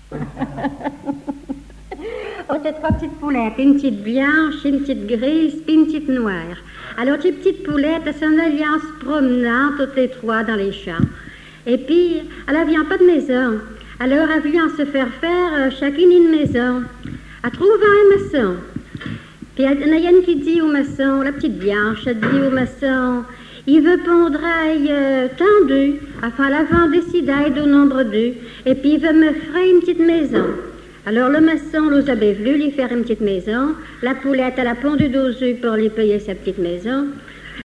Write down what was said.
Oh, t'as 3 petites poulettes, une petite blanche, une petite grise, puis une petite noire. Alors, ces petites poulettes, elles s'en allaient en se promenant, toutes les 3, dans les champs. Et puis, elle n'avait pas de maison. Alors, elle vient se faire chacune une maison. Elle trouve un maçon. Puis, il y en a une qui dit au maçon, la petite blanche, elle dit au maçon, il veut pondre tant d'œufs, afin la vente décide au nombre d'œufs, et puis il veut me faire une petite maison. Alors le maçon nous avait voulu lui faire une petite maison, la poulette elle a pondu 12 œufs pour lui payer sa petite maison,